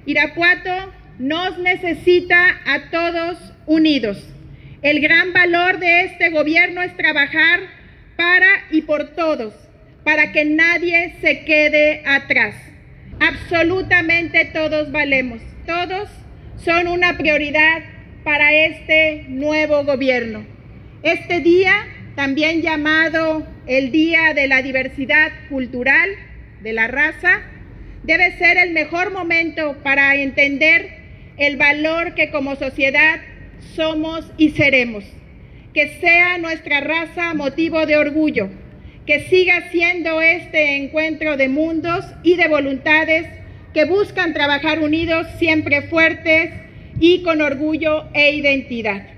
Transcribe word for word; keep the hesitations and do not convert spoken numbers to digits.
Irapuato nos necesita a todos unidos. El gran valor de este gobierno es trabajar para y por todos, para que nadie se quede atrás. Absolutamente todos valemos, todos son una prioridad para este nuevo gobierno. Este día, también llamado el Día de la Diversidad Cultural de la Raza, debe ser el mejor momento para entender el valor que como sociedad somos y seremos. Que sea nuestra raza motivo de orgullo, que siga siendo este encuentro de mundos y de voluntades que buscan trabajar unidos, siempre fuertes y con orgullo e identidad.